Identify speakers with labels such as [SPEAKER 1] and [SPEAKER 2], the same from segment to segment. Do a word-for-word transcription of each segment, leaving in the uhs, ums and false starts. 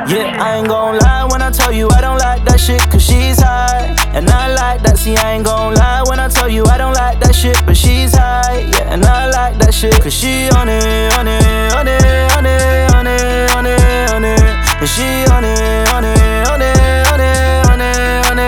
[SPEAKER 1] Yeah, I ain't gon' lie when I tell you I don't like that shit, cause she's high. And I like that, see I ain't gon' lie when I tell you I don't like that shit, but she's high. Yeah, and I like that shit, cause she on it, on it, on it, on it, on it, on it, on it. And she on it, on it, on it, on it, on it, on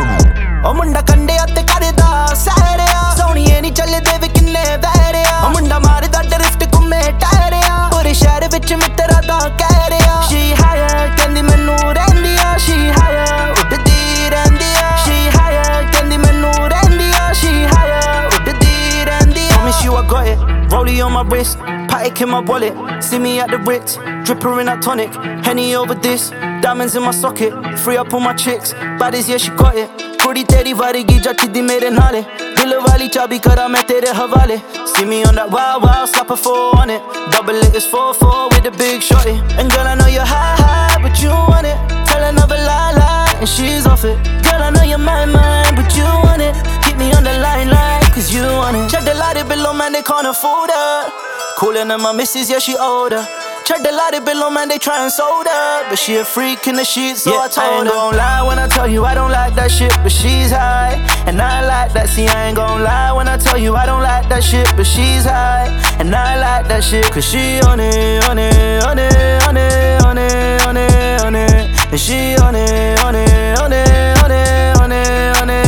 [SPEAKER 1] it. Oh munda kande atte karda sareya, soniye ni chalde ve kinne vareya. Oh munda marda drift kumme taireya, pure shahar vich mitra da keh reya. She higher kendi menu rendiya, she higher uddi rendiya. She higher kendi menu rendiya, she higher uddi rendiya. Promise you I got it, rollie on my wrist, Patek in my wallet, see me at the Ritz, dripper in a tonic, Henny over this, diamonds in my socket, free up on my chicks, baddies yeah she got it. Kudi teri varigi jachdi mere naale, dil wali chabi kara main tere hawale. See me on that wild wild, slap a four on it, double it is four four with a big shorty. And girl I know you're high high, but you want it, tell another lie lie, and she's off it. Girl I know you're my mind, but you want it, keep me on the line line, cause you want it. Check the light below man, they can't afford her. Coolin' than my missus, yeah, she older. Check the light below, man, they try and sold her, but she a freak in the sheets, so yeah, I told her. I ain't gon' lie when I tell you I don't like that shit, but she's high. And I like that, see, I ain't gon' lie when I tell you I don't like that shit, but she's high. And I like that shit, cause she on it, on it, on it, on it, on it, on it, on it. And she on it, on it, on it, on it, on it, on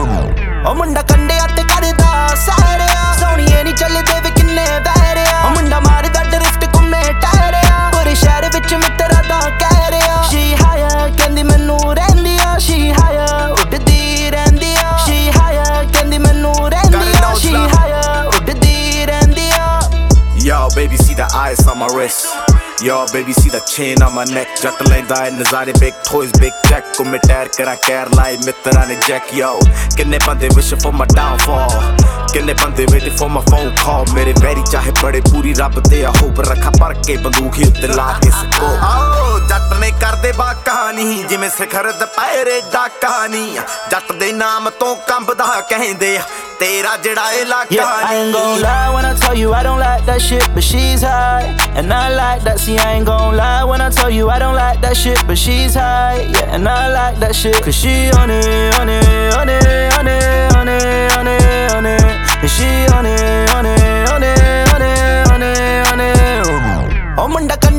[SPEAKER 1] it. Oh munda kande atte karda sareya, soniye ni chalde ve kinne vareya. Oh munda marda drift kumme taireya, pure shahar vich mitra da keh reya. She higher kendi menu rendiya, she higher uddi rendiya. She higher kendi menu rendiya, she higher uddi rendiya.
[SPEAKER 2] Yo baby see the ice on my wrist, yo baby see the chain on my neck. Jat lenda hai nazare, big toys, big check, ko me tire kara care lai mitra ne jack. Yo kinne bande wish for my downfall, kinne bande waiting for my phone call. Mere very chahe bade puri rab te hope rakha par ke bandook hi utte la ke isko. Oh jat ne kar de ba kahani, jiਵੇਂ ਸਿਖਰ ਦੁਪਹਿਰੇ ਦਾ ਕਹਾਣੀ. ਜੱਟ ਦੇ ਨਾਮ ਤੋਂ ਕੰਬਦਾ ਕਹਿੰਦੇ ਤੇਰਾ ਜਿਹੜਾ ਇਲਾਕਾ.
[SPEAKER 1] Yeah, I ain't gon' lie when I tell you I don't like that shit, but she's high. And I like that, see I ain't gon' lie when I tell you I don't like that shit, but she's high. Yeah, and I like that shit, cause she on it, on it, on it, on it, on it, on it, on it. And she on it, on it, on it, on it, on it, on it. Oh munda